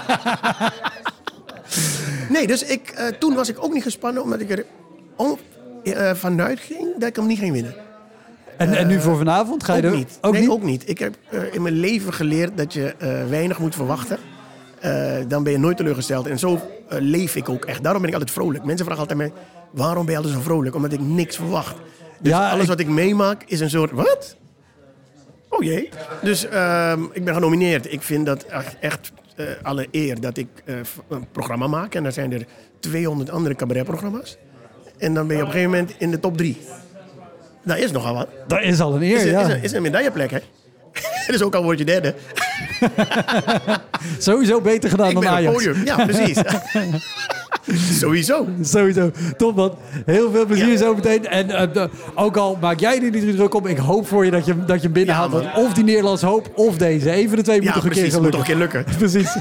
Nee, dus toen was ik ook niet gespannen. Omdat ik er vanuit ging dat ik hem niet ging winnen. En nu voor vanavond? Ga je ook niet. Nee, ook niet. Ik heb in mijn leven geleerd dat je weinig moet verwachten. Dan ben je nooit teleurgesteld. En zo leef ik ook echt. Daarom ben ik altijd vrolijk. Mensen vragen altijd mij, waarom ben je altijd zo vrolijk? Omdat ik niks verwacht. Dus alles wat ik meemaak is een soort... Wat? Oh jee. Dus ik ben genomineerd. Ik vind dat echt alle eer dat ik een programma maak. En daar zijn er 200 andere cabaretprogramma's. En dan ben je op een gegeven moment in de top 3. Dat is nogal wat. Dat is al een eer, is een medailleplek, hè? Dus ook al word je derde. Sowieso beter gedaan dan Ajax. Podium. Ja, precies. Sowieso. Top, man. Heel veel plezier zo meteen. En ook al maak jij er niet druk op, ik hoop voor je dat je hem binnenhaalt. Ja, of die Nederlands Hoop, of deze. Even de twee moet toch een keer gelukken. Moet toch een keer lukken. Precies.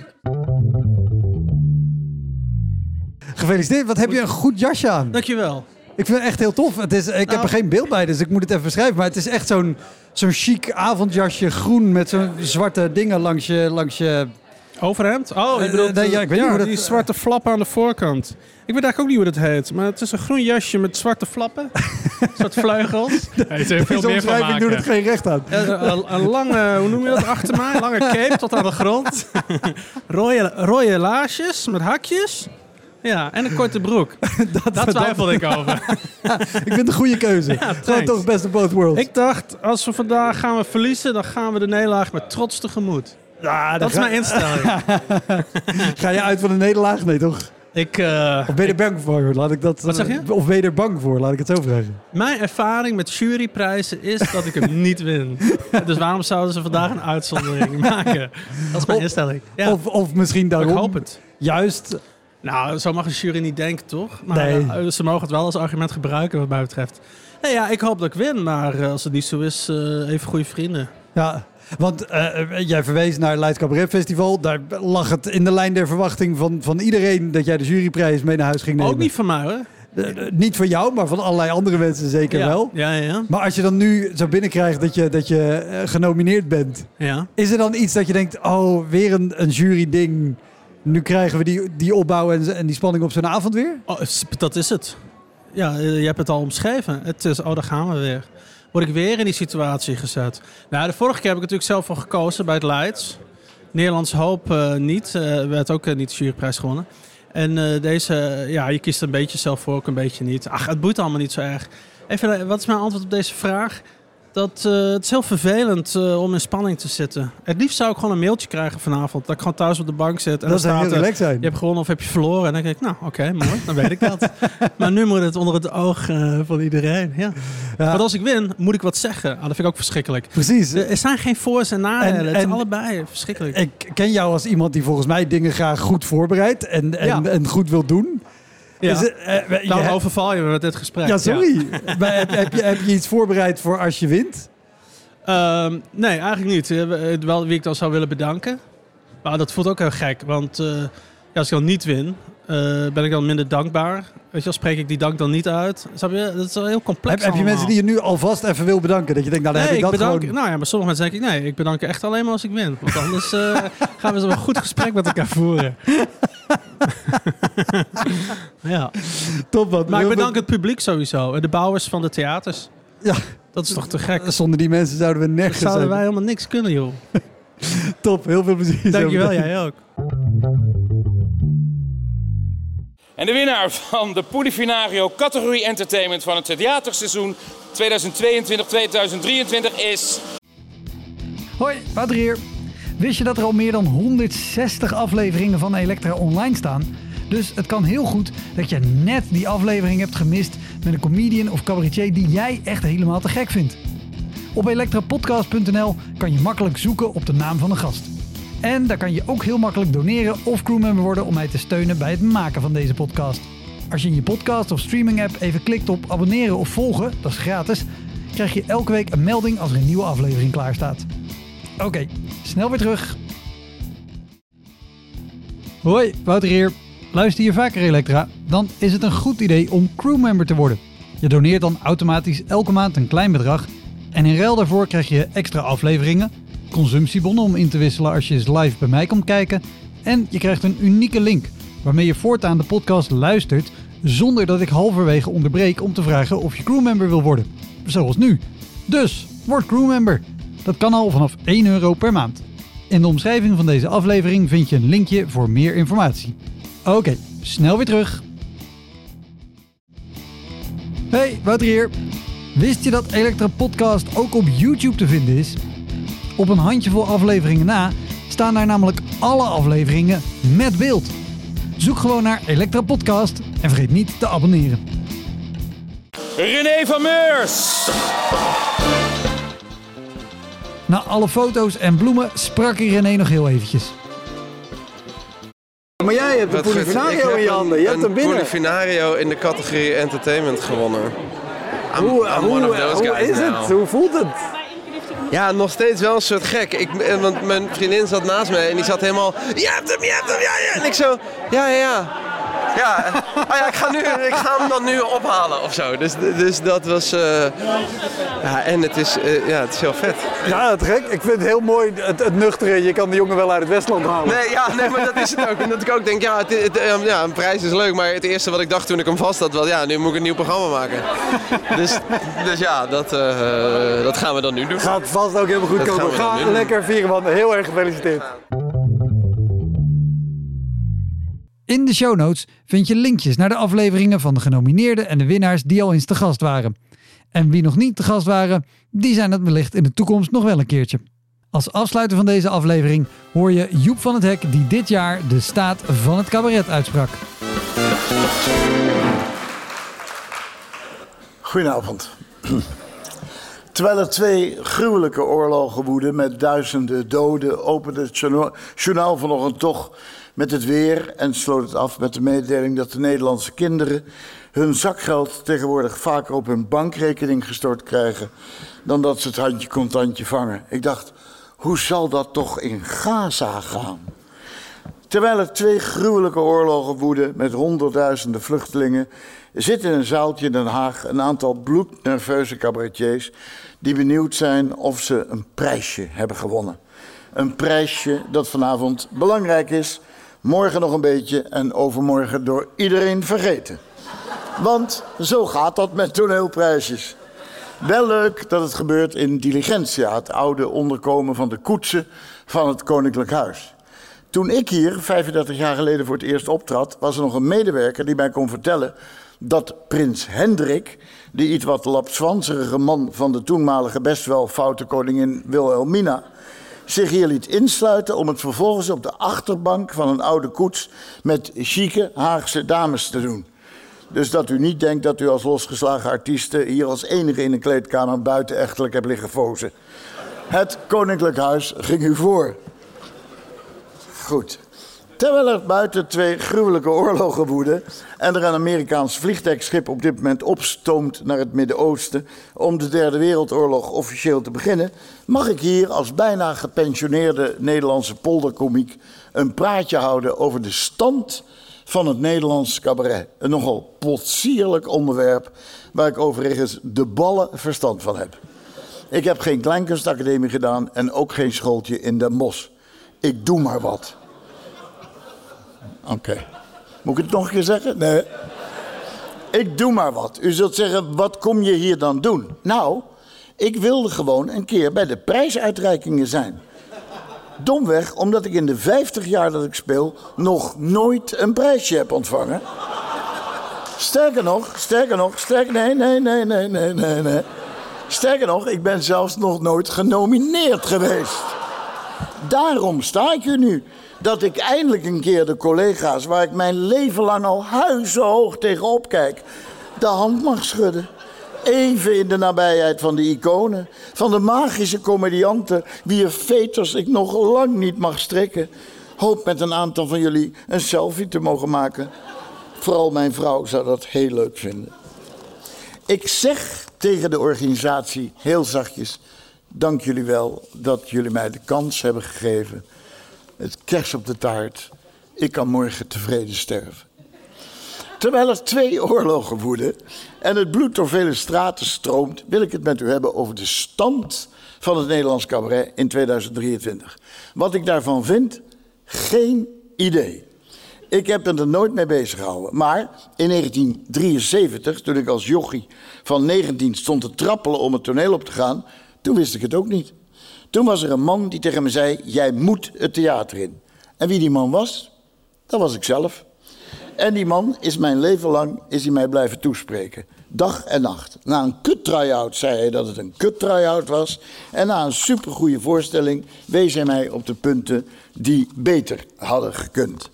Gefeliciteerd. Wat heb je een goed jasje aan. Dankjewel. Ik vind het echt heel tof. Ik heb er geen beeld bij, dus ik moet het even beschrijven. Maar het is echt zo'n chic avondjasje, groen met zo'n zwarte dingen langs je... Overhemd? Oh, je bedoelt ik weet niet hoe dat... die zwarte flappen aan de voorkant. Ik weet eigenlijk ook niet hoe dat heet, maar het is een groen jasje met zwarte flappen. Zwarte vleugels. Ja, je er veel meer van maken. Ik doe het geen recht aan. Een lange, hoe noem je dat achter mij? Lange cape tot aan de grond. Rode laarsjes met hakjes. Ja, en een korte broek. Daar twijfelde ik over. Ik vind het een goede keuze. Ja, gewoon toch best of both worlds. Ik dacht, als we vandaag gaan we verliezen, dan gaan we de nederlaag met trots tegemoet. Ja, dat is mijn instelling. Ga je uit van de nederlaag? Nee, toch? Of ben je er bang voor? Laat ik dat... Wat zeg je? Of ben je er bang voor? Laat ik het zo vragen. Mijn ervaring met juryprijzen is dat ik hem niet win. Dus waarom zouden ze vandaag een uitzondering maken? Dat is mijn instelling. Ja. Of misschien daarom... Ik hoop het. Juist... Nou, zo mag een jury niet denken, toch? Maar ze mogen het wel als argument gebruiken wat mij betreft. Nee, ja, ik hoop dat ik win, maar als het niet zo is, even goede vrienden. Ja. Want jij verwees naar het Leids Cabaret Festival. Daar lag het in de lijn der verwachting van iedereen dat jij de juryprijs mee naar huis ging nemen. Ook niet van mij hoor. Niet van jou, maar van allerlei andere mensen zeker wel. Ja. Maar als je dan nu zo binnenkrijgt dat je genomineerd bent. Ja. Is er dan iets dat je denkt, oh, weer een jury-ding. Nu krijgen we die opbouw en die spanning op zo'n avond weer? Oh, dat is het. Ja, je hebt het al omschreven. Het is, daar gaan we weer. Word ik weer in die situatie gezet. Nou, de vorige keer heb ik natuurlijk zelf voor gekozen bij het Leids. Nederlands Hoop niet. Werd ook niet de juryprijs gewonnen. En deze, je kiest een beetje zelf voor, ook een beetje niet. Ach, het boeit allemaal niet zo erg. Even, wat is mijn antwoord op deze vraag? Het is heel vervelend om in spanning te zitten. Het liefst zou ik gewoon een mailtje krijgen vanavond. Dat ik gewoon thuis op de bank zit. En dat zou heel relaxed zijn. Je hebt gewonnen of heb je verloren. En dan denk ik, nou oké, mooi, dan weet ik dat. Maar nu moet het onder het oog van iedereen. Ja. Want als ik win, moet ik wat zeggen. Dat vind ik ook verschrikkelijk. Precies. Er zijn geen voor's en nadelen. Het is allebei verschrikkelijk. Ik ken jou als iemand die volgens mij dingen graag goed voorbereidt en goed wil doen. Ja. Dan overval je me met dit gesprek. Ja, sorry. Ja. Maar heb je iets voorbereid voor als je wint? Nee, eigenlijk niet. Wel wie ik dan zou willen bedanken. Maar dat voelt ook heel gek. Want als ik dan niet win, ben ik dan minder dankbaar. Weet je wel, spreek ik die dank dan niet uit. Dat is wel heel complex. Heb je mensen die je nu alvast even wil bedanken? Dat je denkt, nou dan heb ik dat gewoon... Nou ja, maar sommige mensen denk ik, nee, ik bedank je echt alleen maar als ik win. Want anders gaan we zo'n goed gesprek met elkaar voeren. Ja. Top, man. Maar ik bedank het publiek sowieso. De bouwers van de theaters. Ja. Dat is toch te gek? Zonder die mensen zouden we nergens zijn. Zouden wij helemaal niks kunnen, joh. Top, heel veel plezier. Dankjewel, jij ook. En de winnaar van de Polifinario categorie Entertainment van het theaterseizoen 2022-2023 is... Hoi, Wouter hier. Wist je dat er al meer dan 160 afleveringen van Elektra online staan? Dus het kan heel goed dat je net die aflevering hebt gemist met een comedian of cabaretier die jij echt helemaal te gek vindt. Op elektrapodcast.nl kan je makkelijk zoeken op de naam van een gast. En daar kan je ook heel makkelijk doneren of crewmember worden om mij te steunen bij het maken van deze podcast. Als je in je podcast of streaming app even klikt op abonneren of volgen, dat is gratis, krijg je elke week een melding als er een nieuwe aflevering klaar staat. Oké, snel weer terug. Hoi, Wouter hier. Luister je vaker Elektra? Dan is het een goed idee om crewmember te worden. Je doneert dan automatisch elke maand een klein bedrag en in ruil daarvoor krijg je extra afleveringen, consumptiebonnen om in te wisselen als je eens live bij mij komt kijken en je krijgt een unieke link waarmee je voortaan de podcast luistert zonder dat ik halverwege onderbreek om te vragen of je crewmember wil worden. Zoals nu. Dus, word crewmember. Dat kan al vanaf €1 per maand. In de omschrijving van deze aflevering vind je een linkje voor meer informatie. Oké, snel weer terug. Hey, Wouter hier. Wist je dat Elektra Podcast ook op YouTube te vinden is? Op een handjevol afleveringen na staan daar namelijk alle afleveringen met beeld. Zoek gewoon naar Elektra Podcast en vergeet niet te abonneren. René van Meurs. Na alle foto's en bloemen sprak ik René nog heel eventjes. Maar jij hebt een Polifinario in je handen. Je hebt hem binnen. Een Polifinario in de categorie Entertainment gewonnen. Hoe is het? Hoe voelt het? Ja, nog steeds wel een soort gek. Want mijn vriendin zat naast me en die zat helemaal... Je hebt hem, ja. En ik zo... Ja. Ik ga hem dan nu ophalen of zo. Dus dat was... en het is heel vet. Ja, het gek. Ik vind het heel mooi, het nuchtere. Je kan de jongen wel uit het Westland halen. Nee, maar dat is het ook. En dat ik ook denk, een prijs is leuk. Maar het eerste wat ik dacht toen ik hem vast had, was... Ja, nu moet ik een nieuw programma maken. dus ja, dat gaan we dan nu doen. Gaat vast ook helemaal goed komen. Ga lekker vieren, man. Heel erg gefeliciteerd. In de show notes vind je linkjes naar de afleveringen van de genomineerden en de winnaars die al eens te gast waren. En wie nog niet te gast waren, die zijn het wellicht in de toekomst nog wel een keertje. Als afsluiter van deze aflevering hoor je Joep van het Hek die dit jaar de staat van het cabaret uitsprak. Goedenavond. Terwijl er 2 gruwelijke oorlogen woeden met duizenden doden, opende het journaal vanochtend toch met het weer en sloot het af met de mededeling dat de Nederlandse kinderen hun zakgeld tegenwoordig vaker op hun bankrekening gestort krijgen dan dat ze het handje contantje vangen. Ik dacht, Hoe zal dat toch in Gaza gaan? Terwijl er 2 gruwelijke oorlogen woeden met honderdduizenden vluchtelingen, zit in een zaaltje in Den Haag een aantal bloednerveuze cabaretiers die benieuwd zijn of ze een prijsje hebben gewonnen. Een prijsje dat vanavond belangrijk is, morgen nog een beetje en overmorgen door iedereen vergeten. Want zo gaat dat met toneelprijsjes. Wel leuk dat het gebeurt in Diligentia, het oude onderkomen van de koetsen van het Koninklijk Huis. Toen ik hier 35 jaar geleden voor het eerst optrad, was er nog een medewerker die mij kon vertellen dat prins Hendrik, die iets wat lapswanserige man van de toenmalige best wel foute koningin Wilhelmina, zich hier liet insluiten om het vervolgens op de achterbank van een oude koets met chique Haagse dames te doen. Dus dat u niet denkt dat u als losgeslagen artieste hier als enige in een kleedkamer buitenechtelijk hebt liggen fozen. Het Koninklijk Huis ging u voor. Goed. Terwijl er buiten 2 gruwelijke oorlogen woeden en er een Amerikaans vliegtuigschip op dit moment opstoomt naar het Midden-Oosten om de Derde Wereldoorlog officieel te beginnen, mag ik hier als bijna gepensioneerde Nederlandse polderkomiek een praatje houden over de stand van het Nederlands cabaret. Een nogal potsierlijk onderwerp waar ik overigens de ballen verstand van heb. Ik heb geen Kleinkunstacademie gedaan en ook geen schooltje in Den Bosch. Ik doe maar wat. Oké. Moet ik het nog een keer zeggen? Nee. Ik doe maar wat. U zult zeggen, wat kom je hier dan doen? Nou, ik wilde gewoon een keer bij de prijsuitreikingen zijn. Domweg, omdat ik in de 50 jaar dat ik speel nog nooit een prijsje heb ontvangen. Sterker nog, ik ben zelfs nog nooit genomineerd geweest. Daarom sta ik hier nu. Dat ik eindelijk een keer de collega's waar ik mijn leven lang al huizenhoog tegenop kijk, de hand mag schudden. Even in de nabijheid van de iconen, van de magische comedianten, wier veters ik nog lang niet mag strikken. Hoop met een aantal van jullie een selfie te mogen maken. Vooral mijn vrouw zou dat heel leuk vinden. Ik zeg tegen de organisatie heel zachtjes, dank jullie wel dat jullie mij de kans hebben gegeven. Het kers op de taart. Ik kan morgen tevreden sterven. Terwijl er 2 oorlogen woeden en het bloed door vele straten stroomt, wil ik het met u hebben over de stand van het Nederlands cabaret in 2023. Wat ik daarvan vind? Geen idee. Ik heb me er nooit mee bezig gehouden. Maar in 1973, toen ik als jochie van 19 stond te trappelen om het toneel op te gaan, toen wist ik het ook niet. Toen was er een man die tegen me zei, jij moet het theater in. En wie die man was? Dat was ik zelf. En die man is mijn leven lang mij blijven toespreken. Dag en nacht. Na een kut try-out zei hij dat het een kut try-out was. En na een supergoeie voorstelling wees hij mij op de punten die beter hadden gekund.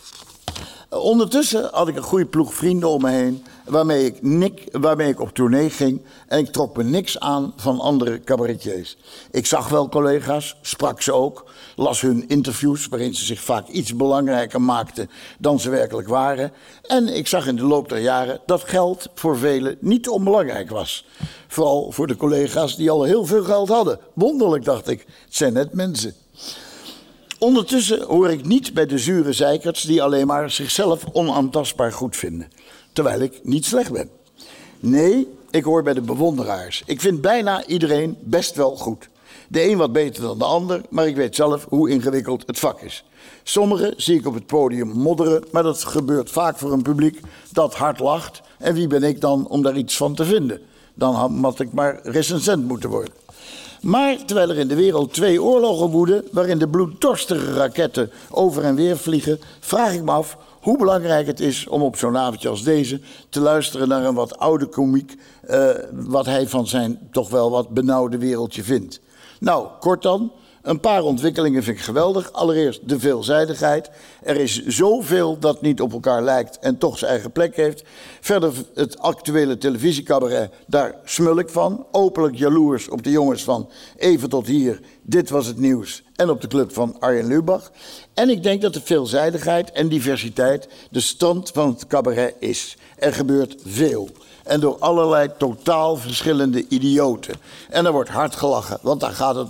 Ondertussen had ik een goede ploeg vrienden om me heen, waarmee ik op tournee ging en ik trok me niks aan van andere cabaretiers. Ik zag wel collega's, sprak ze ook, las hun interviews waarin ze zich vaak iets belangrijker maakten dan ze werkelijk waren. En ik zag in de loop der jaren dat geld voor velen niet onbelangrijk was. Vooral voor de collega's die al heel veel geld hadden. Wonderlijk, dacht ik, het zijn net mensen. Ondertussen hoor ik niet bij de zure zeikerts die alleen maar zichzelf onaantastbaar goed vinden. Terwijl ik niet slecht ben. Nee, ik hoor bij de bewonderaars. Ik vind bijna iedereen best wel goed. De een wat beter dan de ander, maar ik weet zelf hoe ingewikkeld het vak is. Sommigen zie ik op het podium modderen, maar dat gebeurt vaak voor een publiek dat hard lacht. En wie ben ik dan om daar iets van te vinden? Dan had ik maar recensent moeten worden. Maar terwijl er in de wereld 2 oorlogen woeden, waarin de bloeddorstige raketten over en weer vliegen, vraag ik me af hoe belangrijk het is om op zo'n avondje als deze te luisteren naar een wat oude komiek, wat hij van zijn toch wel wat benauwde wereldje vindt. Nou, kort dan, een paar ontwikkelingen vind ik geweldig. Allereerst de veelzijdigheid. Er is zoveel dat niet op elkaar lijkt en toch zijn eigen plek heeft. Verder het actuele televisiecabaret, daar smul ik van. Openlijk jaloers op de jongens van Even tot hier, Dit was het nieuws en op de club van Arjen Lubach. En ik denk dat de veelzijdigheid en diversiteit de stand van het cabaret is. Er gebeurt veel. En door allerlei totaal verschillende idioten. En er wordt hard gelachen, want daar gaat het om.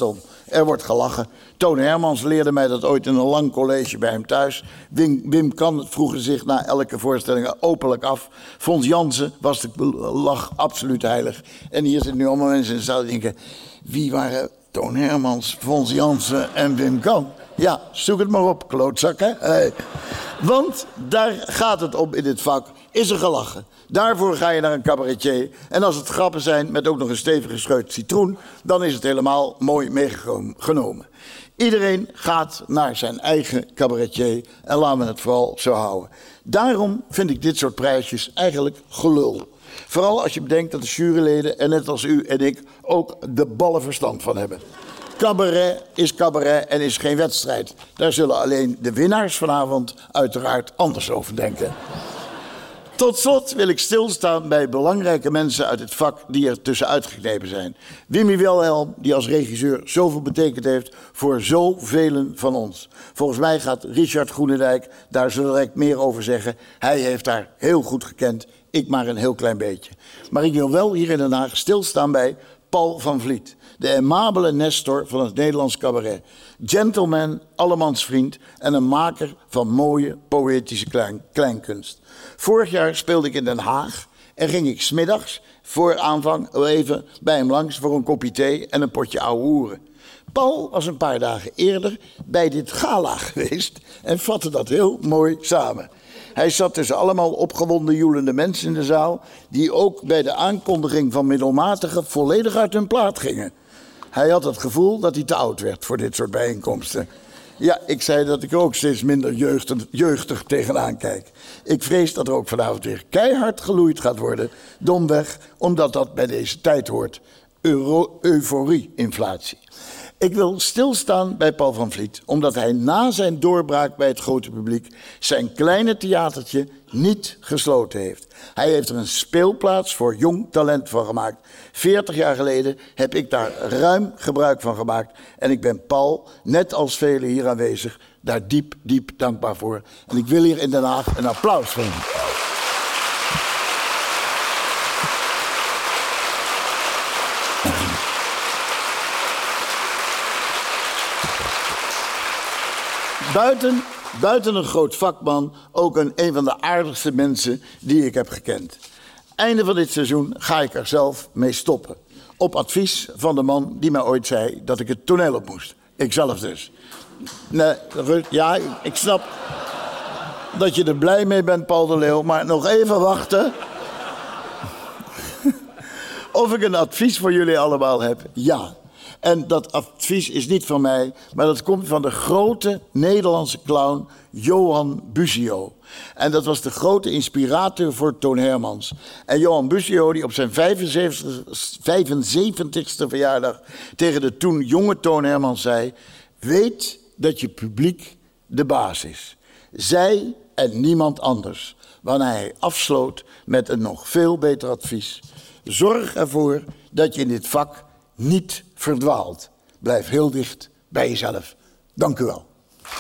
Er wordt gelachen. Toon Hermans leerde mij dat ooit in een lang college bij hem thuis. Wim Kan vroeg zich na elke voorstelling openlijk af. Fons Jansen was de lach absoluut heilig. En hier zitten nu allemaal mensen in de zaal die denken... wie waren Toon Hermans, Fons Jansen en Wim Kan? Ja, zoek het maar op, klootzak, hè? Hey. Want daar gaat het om in dit vak. Is er gelachen? Daarvoor ga je naar een cabaretier. En als het grappen zijn met ook nog een stevig gescheurd citroen... dan is het helemaal mooi meegenomen. Iedereen gaat naar zijn eigen cabaretier. En laten we het vooral zo houden. Daarom vind ik dit soort prijsjes eigenlijk gelul. Vooral als je bedenkt dat de juryleden, en net als u en ik... ook de ballen verstand van hebben. Cabaret en is geen wedstrijd. Daar zullen alleen de winnaars vanavond uiteraard anders over denken. Tot slot wil ik stilstaan bij belangrijke mensen uit het vak die er tussenuit geknepen zijn. Wimmy Wilhelm, die als regisseur zoveel betekend heeft voor zoveel van ons. Volgens mij gaat Richard Groenendijk daar zo direct meer over zeggen. Hij heeft haar heel goed gekend, ik maar een heel klein beetje. Maar ik wil wel hier in Den Haag stilstaan bij Paul van Vliet. De aimabele Nestor van het Nederlands cabaret. Gentleman, allemansvriend en een maker van mooie poëtische kleinkunst. Vorig jaar speelde ik in Den Haag en ging ik 's middags voor aanvang even bij hem langs voor een kopje thee en een potje ouwe hoeren. Paul was een paar dagen eerder bij dit gala geweest en vatte dat heel mooi samen. Hij zat tussen allemaal opgewonden joelende mensen in de zaal die ook bij de aankondiging van middelmatigen volledig uit hun plaat gingen. Hij had het gevoel dat hij te oud werd voor dit soort bijeenkomsten. Ja, ik zei dat ik er ook steeds minder jeugdig tegenaan kijk. Ik vrees dat er ook vanavond weer keihard geloeid gaat worden. Domweg, omdat dat bij deze tijd hoort. Euforie-inflatie. Ik wil stilstaan bij Paul van Vliet, omdat hij na zijn doorbraak bij het grote publiek zijn kleine theatertje niet gesloten heeft. Hij heeft er een speelplaats voor jong talent van gemaakt. 40 jaar geleden heb ik daar ruim gebruik van gemaakt. En ik ben Paul, net als velen hier aanwezig, daar diep, diep dankbaar voor. En ik wil hier in Den Haag een applaus voor hem. Buiten een groot vakman ook een van de aardigste mensen die ik heb gekend. Einde van dit seizoen ga ik er zelf mee stoppen. Op advies van de man die mij ooit zei dat ik het toneel op moest. Ikzelf dus. Nee, ja, ik snap dat je er blij mee bent, Paul de Leeuw, maar nog even wachten. Of ik een advies voor jullie allemaal heb? Ja. En dat advies is niet van mij, maar dat komt van de grote Nederlandse clown Johan Busio. En dat was de grote inspirator voor Toon Hermans. En Johan Busio, die op zijn 75ste verjaardag tegen de toen jonge Toon Hermans zei: weet dat je publiek de baas is. Zij en niemand anders. Waarna hij afsloot met een nog veel beter advies. Zorg ervoor dat je in dit vak niet verdwaalt. Blijf heel dicht bij jezelf. Dank u wel.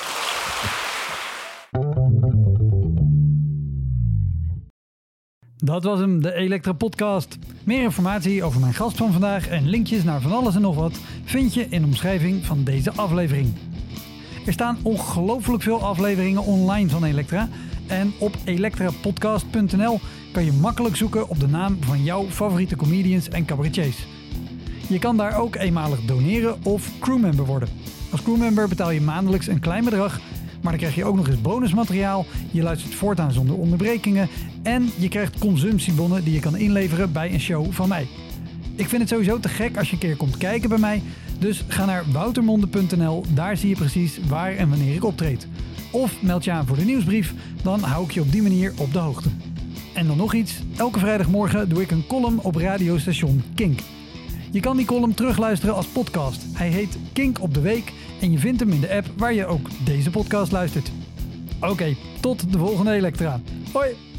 Dat was hem, de Elektra Podcast. Meer informatie over mijn gast van vandaag en linkjes naar van alles en nog wat vind je in de omschrijving van deze aflevering. Er staan ongelooflijk veel afleveringen online van Elektra. En op elektrapodcast.nl kan je makkelijk zoeken op de naam van jouw favoriete comedians en cabaretiers. Je kan daar ook eenmalig doneren of crewmember worden. Als crewmember betaal je maandelijks een klein bedrag, maar dan krijg je ook nog eens bonusmateriaal. Je luistert voortaan zonder onderbrekingen en je krijgt consumptiebonnen die je kan inleveren bij een show van mij. Ik vind het sowieso te gek als je een keer komt kijken bij mij, dus ga naar woutermonde.nl, daar zie je precies waar en wanneer ik optreed. Of meld je aan voor de nieuwsbrief, dan hou ik je op die manier op de hoogte. En dan nog iets, elke vrijdagmorgen doe ik een column op radiostation Kink. Je kan die column terugluisteren als podcast. Hij heet Kink op de Week en je vindt hem in de app waar je ook deze podcast luistert. Oké, tot de volgende Elektra. Hoi!